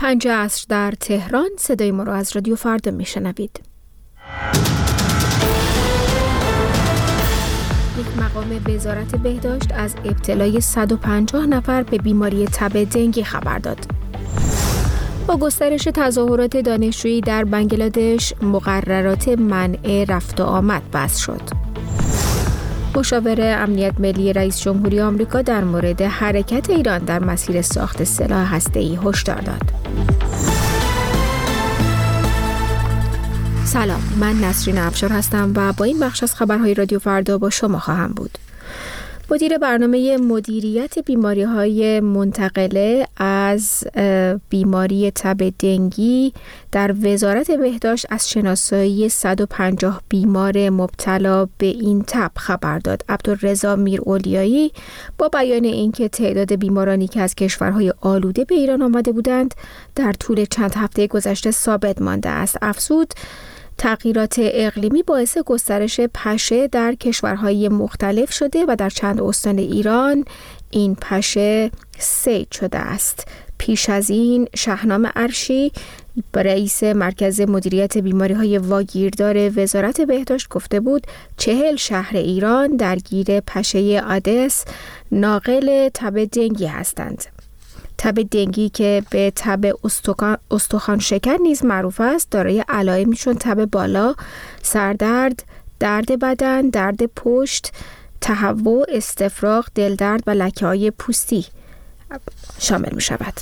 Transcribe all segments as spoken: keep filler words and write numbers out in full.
پنج عصر در تهران. صدای ما را از رادیو فردا میشنوید. یک مقام وزارت بهداشت از ابتلای صد و پنجاه نفر به بیماری تب دنگی خبر داد. با گسترش تظاهرات دانشجویی در بنگلادش، مقررات منع رفت و آمد بس شد. مشاور امنیت ملی رئیس جمهوری آمریکا در مورد حرکت ایران در مسیر ساخت سلاح هسته‌ای هشدار داد. سلام، من نسرین افشار هستم و با این بخش از خبرهای رادیو فردا با شما خواهم بود. مدیر برنامه مدیریت بیماری‌های منتقله از بیماری تب دنگی در وزارت بهداشت از شناسایی صد و پنجاه بیمار مبتلا به این تب خبر داد. عبدالرضا میراولیایی با بیان اینکه تعداد بیمارانی که از کشورهای آلوده به ایران آمده بودند در طول چند هفته گذشته ثابت مانده است، افزود تغییرات اقلیمی باعث گسترش پشه در کشورهای مختلف شده و در چند استان ایران این پشه صید شده است. پیش از این شهنام عرشی، رئیس مرکز مدیریت بیماری‌های واگیردار وزارت بهداشت گفته بود چهل شهر ایران درگیر پشه آدس ناقل تب دنگی هستند. تب دنگی که به تب استخوان شکر نیز معروف است، دارای علائمی چون تب بالا، سردرد، درد بدن، درد پشت، تهوع، استفراغ، دلدرد و لکه‌های پوستی شامل می شود.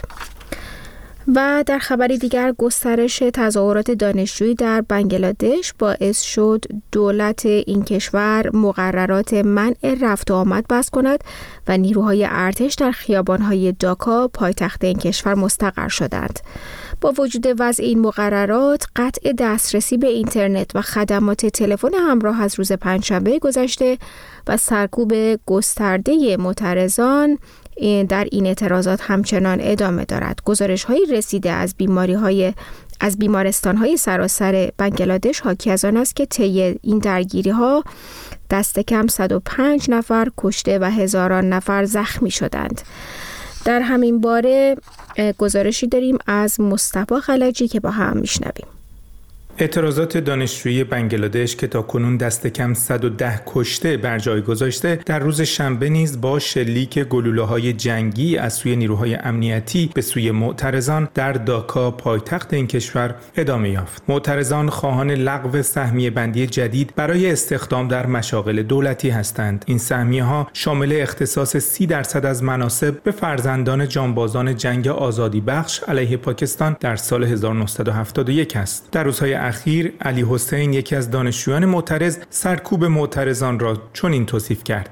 و در خبری دیگر، گسترش تظاهرات دانشجویی در بنگلادش باعث شد دولت این کشور مقررات منع رفت و آمد بس کند و نیروهای ارتش در خیابان‌های داکا پایتخت این کشور مستقر شدند. با وجود وضع این مقررات، قطع دسترسی به اینترنت و خدمات تلفن همراه از روز پنجشنبه گذشته و سرکوب گسترده معترضان در این اعتراضات همچنان ادامه دارد. گزارش‌های رسیده از بیماری‌های از بیمارستان‌های سراسر بنگلادش حاکی از آن است که طی این درگیری‌ها دست کم صد و پنج نفر کشته و هزاران نفر زخمی شدند. در همین باره گزارشی داریم از مصطفی خلجی که با هم میشنویم. اعتراضات دانشجویی بنگلادش که تاکنون دست کم صد و ده کشته بر جای گذاشته، در روز شنبه نیز با شلیک گلوله‌های جنگی از سوی نیروهای امنیتی به سوی معترضان در داکا پایتخت این کشور ادامه یافت. معترضان خواهان لغو سهمیه بندی جدید برای استخدام در مشاغل دولتی هستند. این سهمیه‌ها شامل اختصاص سی درصد از مناصب به فرزندان جانبازان جنگ آزادی بخش علیه پاکستان در سال هزار و نهصد و هفتاد و یک است. در روزهای اخیر علی حسین، یکی از دانشجویان معترض، سرکوب معترضان را چنین توصیف کرد: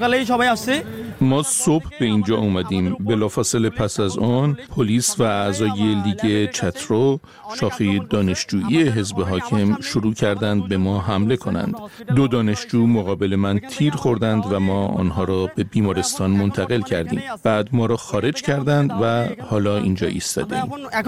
ما صبح به اینجا اومدیم. بلافاصله پس از آن پلیس و اعضای لیگ چترو، شاخه دانشجویی حزب حاکم، شروع کردند به ما حمله کنند. دو دانشجو مقابل من تیر خوردند و ما آنها را به بیمارستان منتقل کردیم. بعد ما را خارج کردند و حالا اینجا ایستادیم.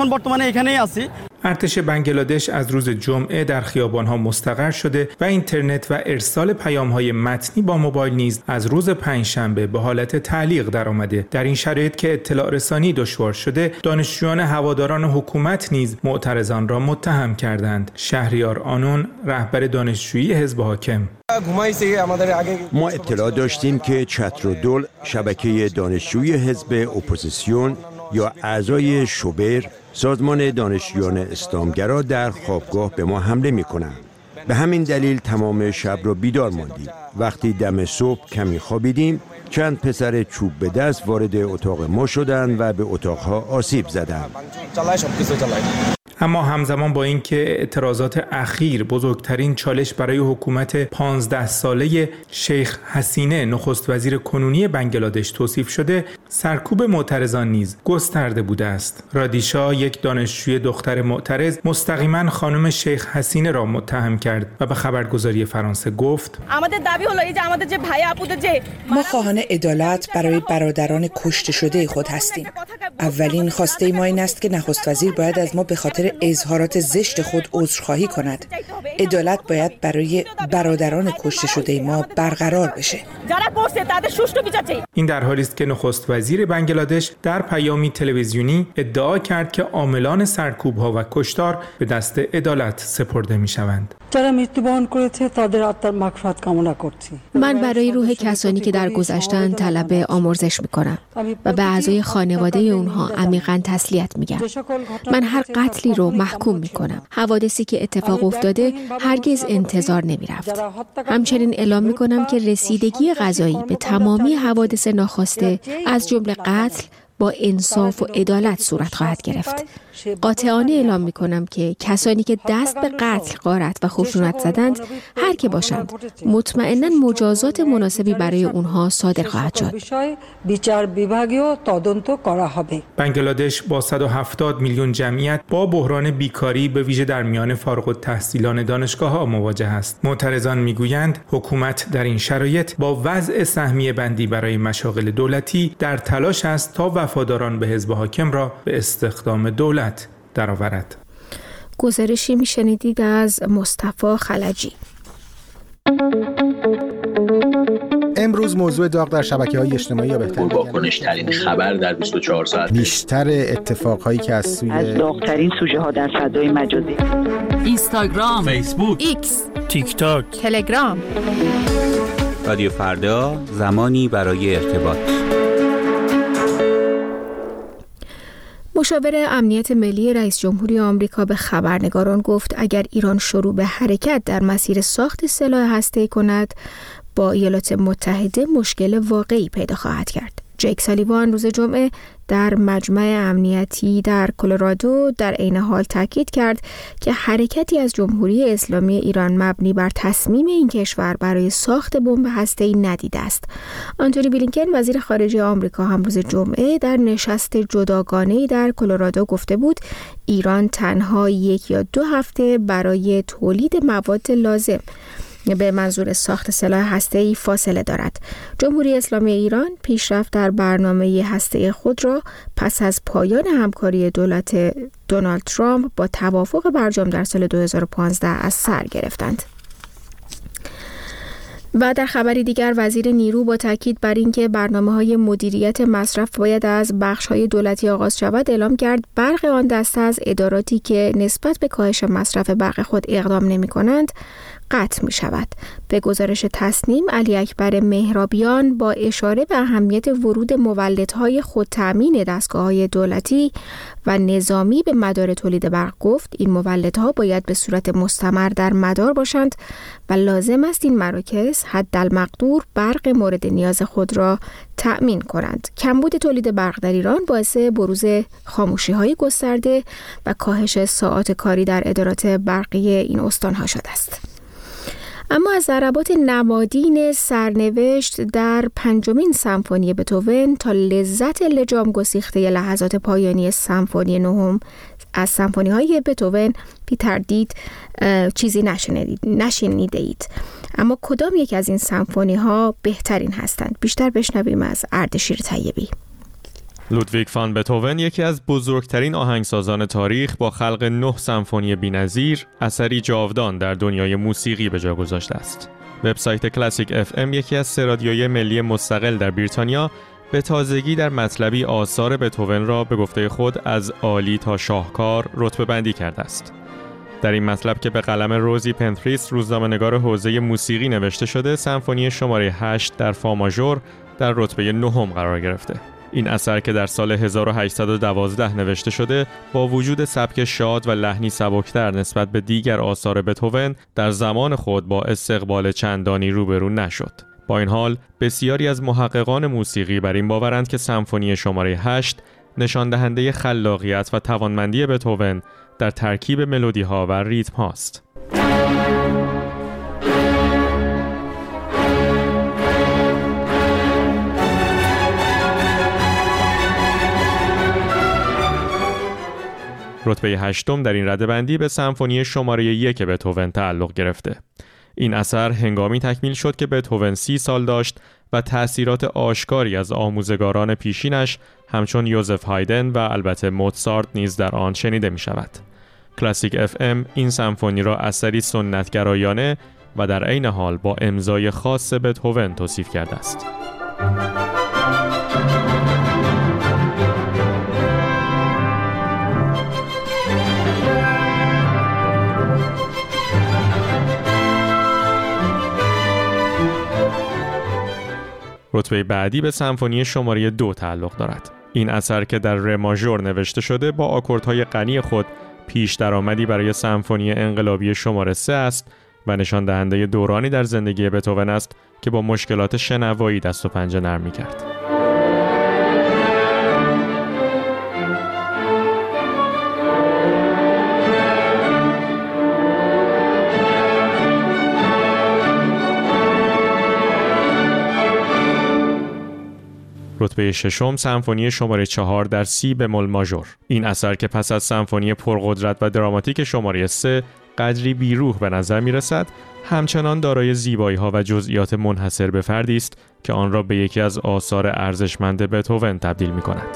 ارتش بنگلادش از روز جمعه در خیابان‌ها مستقر شده و اینترنت و ارسال پیام‌های متنی با موبایل نیز از روز پنجشنبه به حالت تعلیق درآمده. در این شرایط که اطلاع رسانی دشوار شده، دانشجویان هواداران حکومت نیز معترضان را متهم کردند. شهریار آنون، رهبر دانشجویی حزب حاکم: ما اطلاع داشتیم که چترودول، شبکه دانشجویی حزب اپوزیسیون یا اعضای شوبر، سازمان دانشجویان اسلامگرا، در خوابگاه به ما حمله می‌کنند. به همین دلیل تمام شب را بیدار ماندیم. وقتی دم صبح کمی خوابیدیم، چند پسر چوب به دست وارد اتاق ما شدند و به اتاقها آسیب زدند. اما همزمان با اینکه اعتراضات اخیر بزرگترین چالش برای حکومت پانزده ساله شیخ حسینه، نخست وزیر کنونی بنگلادش، توصیف شده، سرکوب معترضان نیز گسترده بوده است. رادیشا، یک دانشجوی دختر معترض، مستقیما خانم شیخ حسینه را متهم کرد و به خبرگزاری فرانسه گفت: ما خواهان عدالت برای برادران کشته شده خود هستیم. اولین خواسته ما این است که نخست وزیر باید از ما به خاطر خاطر اظهارات زشت خود عذرخواهی کند. عدالت باید برای برادران کشته شده ما برقرار بشه. این در حالی است که نخست وزیر بنگلادش در پیامی تلویزیونی ادعا کرد که عاملان سرکوب‌ها و کشتار به دست عدالت سپرده می‌شوند. من برای روح کسانی که در گذشتن طلب آمرزش می‌کنم و به اعضای خانواده اونها عمیقاً تسلیت میگم. من هر قتلی رو محکوم می‌کنم. حوادثی که اتفاق افتاده هرگز انتظار نمی‌رفت. همچنین اعلام می‌کنم که رسیدگی قضایی به تمامی حوادث ناخواسته از جمله قتل با انصاف و عدالت صورت خواهد گرفت. قاطعانه اعلام می‌کنم که کسانی که دست به قتل، غارت و خشونت زدند، هر که باشند، مطمئناً مجازات مناسبی برای اونها صادر خواهد شد. بنگلادش با صد و هفتاد میلیون جمعیت با بحران بیکاری به ویژه در میان فارغ التحصیلان دانشگاه‌ها مواجه است. معترضان میگویند حکومت در این شرایط با وضع سهمیه بندی برای مشاغل دولتی در تلاش است تا وفاداران به حزب حاکم را به استخدام دولت درآورد. گزارشی میشنیدید از مصطفی خلجی. امروز موضوع داغ در شبکه‌های اجتماعی یا بهتر پرواکنش‌ترین خبر در بیست و چهار ساعت، بیشتر اتفاقهایی که از سوی از داغ‌ترین سوژه‌ها در فضای مجازی، اینستاگرام، فیسبوک، ایکس، تیک تاک، تلگرام. رادیو فردا، زمانی برای ارتباط. مشاور امنیت ملی رئیس جمهوری آمریکا به خبرنگاران گفت اگر ایران شروع به حرکت در مسیر ساخت سلاح هسته‌ای کند، با ایالات متحده مشکل واقعی پیدا خواهد کرد. جیک سالیوان روز جمعه در مجمع امنیتی در کلرادو در عین حال تاکید کرد که حرکتی از جمهوری اسلامی ایران مبنی بر تصمیم این کشور برای ساخت بمب هسته‌ای ندیده است. آنتونی بلینکن وزیر خارجه آمریکا هم روز جمعه در نشست جداگانه‌ای در کلرادو گفته بود ایران تنها یک یا دو هفته برای تولید مواد لازم به منظور ساخت سلاح هسته‌ای فاصله دارد. جمهوری اسلامی ایران پیشرفت در برنامه هسته‌ای خود را پس از پایان همکاری دولت دونالد ترامپ با توافق برجام در سال دو هزار و پانزده از سر گرفتند. و در خبری دیگر وزیر نیرو با تاکید بر اینکه برنامه‌های مدیریت مصرف باید از بخش‌های دولتی آغاز شود اعلام کرد برخی آن دسته از اداراتی که نسبت به کاهش مصرف برق خود اقدام نمی‌کنند قطع می شود. به گزارش تصنیم، علی اکبر مهرابیان با اشاره به اهمیت ورود مولدهای خودتأمین دستگاه‌های دولتی و نظامی به مدار تولید برق گفت این مولدها باید به صورت مستمر در مدار باشند و لازم است این مراکز حدالمقدور برق مورد نیاز خود را تأمین کنند. کمبود تولید برق در ایران باعث بروز خاموشی‌های گسترده و کاهش ساعات کاری در ادارات برقی این استان‌ها شده است. اما از ضربات نمادین سرنوشت در پنجمین سمفونی بتهوون تا لذت لجام گسیخته لحظات پایانی سمفونی نهم از سمفونی‌های بتهوون بی تردید چیزی نشنیدید نشنیده اید. اما کدام یک از این سمفونی‌ها بهترین هستند؟ بیشتر بشنویم از اردشیر طیبی. لودویگ فان بتهوون یکی از بزرگترین آهنگسازان تاریخ با خلق نه سمفونی بی‌نظیر، اثری جاودان در دنیای موسیقی به جا گذاشته است. وبسایت کلاسیک اف ام یکی از سه رادیوی ملی مستقل در بریتانیا به تازگی در مطلبی آثار بتهوون را به گفته خود از عالی تا شاهکار رتبه بندی کرده است. در این مطلب که به قلم روزی پنتریس روزنامه‌نگار حوزه موسیقی نوشته شده، سمفونی شماره هشت در فا ماژور در رتبه نهم قرار گرفته. این اثر که در سال هزار و هشتصد و دوازده نوشته شده، با وجود سبک شاد و لحنی سبکتر نسبت به دیگر آثار بتهوون، در زمان خود با استقبال چندانی روبرو نشد. با این حال، بسیاری از محققان موسیقی بر این باورند که سمفونی شماره هشت نشان دهنده خلاقیت و توانمندی بتهوون در ترکیب ملودی‌ها و ریتم هاست. رتبه هشتم در این رده‌بندی به سمفونی شماره یک بتهوون تعلق گرفته. این اثر هنگامی تکمیل شد که بتهوون سی سال داشت و تأثیرات آشکاری از آموزگاران پیشینش همچون یوزف هایدن و البته موتسارت نیز در آن شنیده می شود. کلاسیک اف ام این سمفونی را اثری سنتگرایانه و در عین حال با امضای خاص بتهوون توصیف کرده است. رتبه بعدی به سمفونی شماره دو تعلق دارد. این اثر که در ر ماژور نوشته شده با آکوردهای غنی خود پیش درآمدی برای سمفونی انقلابی شماره سه است و نشان دهنده دورانی در زندگی بتهوون است که با مشکلات شنوایی دست و پنجه نرم می‌کرد. رتبه ششم سمفونی شماره چهار در سی بمول ماژور. این اثر که پس از سمفونی پرقدرت و دراماتیک شماره سه قدری بیروح به نظر می رسد، همچنان دارای زیبایی ها و جزئیات منحصر به فردی است که آن را به یکی از آثار ارزشمند بتهوون تبدیل می کند.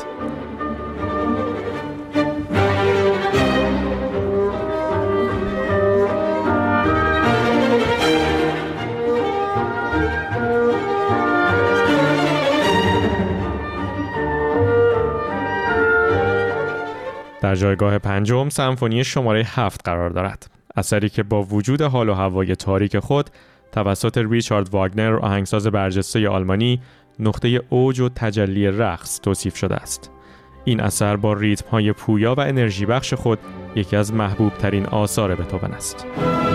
در جایگاه پنجم سمفونی شماره هفت قرار دارد. اثری که با وجود حال و هوای تاریک خود توسط ریچارد واگنر آهنگساز برجسته آلمانی نقطه اوج و تجلی رقص توصیف شده است. این اثر با ریتم‌های پویا و انرژی بخش خود یکی از محبوب ترین آثار بتهوون است.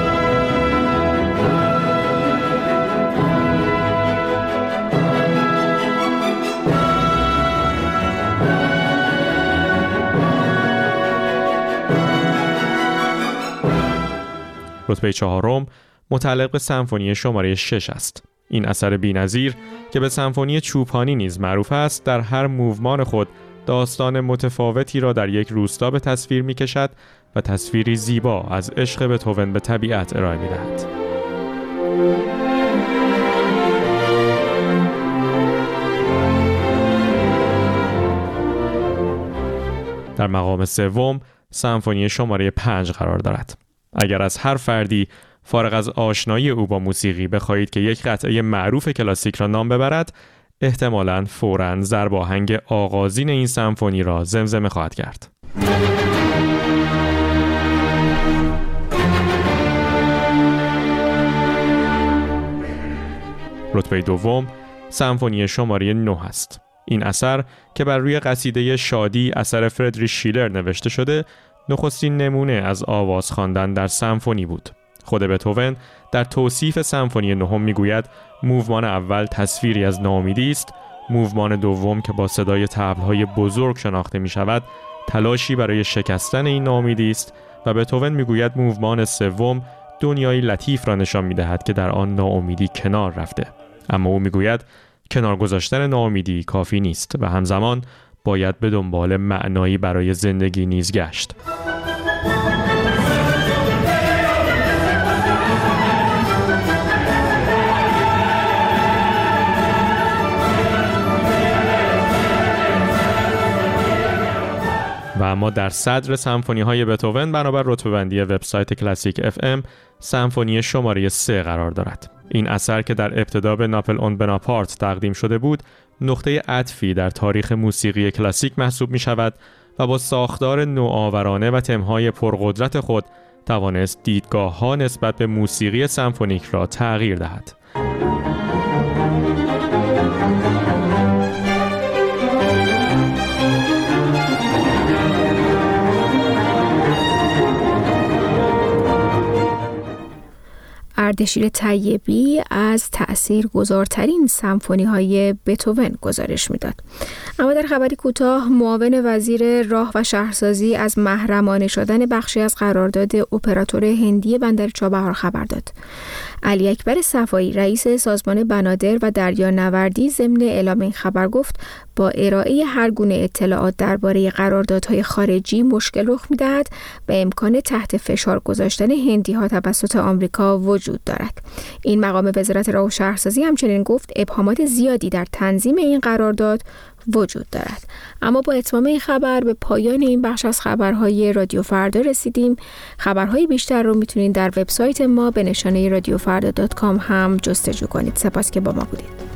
رتبه چهارم متعلق به سمفونی شماره شش است. این اثر بی‌نظیر که به سمفونی چوپانی نیز معروف است، در هر موومان خود داستان متفاوتی را در یک روستا به تصویر می‌کشد و تصویری زیبا از عشق بتهوون به طبیعت ارائه می‌دهد. در مقام سوم سمفونی شماره پنج قرار دارد. اگر از هر فردی فارغ از آشنایی او با موسیقی بخواهید که یک قطعه معروف کلاسیک را نام ببرد، احتمالاً فوراً ضرب آهنگ آغازین این سمفونی را زمزمه خواهد کرد. رتبه دوم سمفونی شماره نه است. این اثر که بر روی قصیده شادی اثر فردریش شیلر نوشته شده، نخستین نمونه از آواز خواندن در سمفونی بود. خود بتهوون در توصیف سمفونی نهم میگوید موومان اول تصویری از ناامیدی است، موومان دوم که با صدای طبل‌های بزرگ شناخته می شود تلاشی برای شکستن این ناامیدی است و بتهوون میگوید موومان سوم دنیایی لطیف را نشان می‌دهد که در آن ناامیدی کنار رفته. اما او میگوید کنار گذاشتن ناامیدی کافی نیست و همزمان باید به دنبال معنایی برای زندگی نیز گشت. و اما در صدر سمفونی های بتهوون بنابر رتبه بندی وبسایت کلاسیک اف ام سمفونی شماره سه قرار دارد. این اثر که در ابتدا به ناپلئون بناپارت تقدیم شده بود، نقطه عطفی در تاریخ موسیقی کلاسیک محسوب می شود و با ساختار نوآورانه و تمهای پرقدرت خود توانست دیدگاه ها نسبت به موسیقی سمفونیک را تغییر دهد. اردشیر طیبی از تأثیرگذارترین سمفونی‌های بتهوون گزارش می‌داد. اما در خبری کوتاه، معاون وزیر راه و شهرسازی از محرمانه شدن بخشی از قرارداد اپراتور هندی بندر چابهار خبر داد. علی اکبر صفایی رئیس سازمان بنادر و دریانوردی ضمن اعلام این خبر گفت با ارائه هر گونه اطلاعات درباره قراردادهای خارجی مشکل رخ می‌دهد و امکان تحت فشار گذاشتن هندی‌ها توسط آمریکا وجود دارد. این مقام وزارت راه و شهرسازی همچنین گفت ابهامات زیادی در تنظیم این قرارداد وجود دارد. اما با اتمام این خبر به پایان این بخش از خبرهای رادیو فردا رسیدیم. خبرهای بیشتر رو میتونید در وبسایت ما به نشانه رادیو فردا دات کام هم جستجو کنید. سپاس که با ما بودید.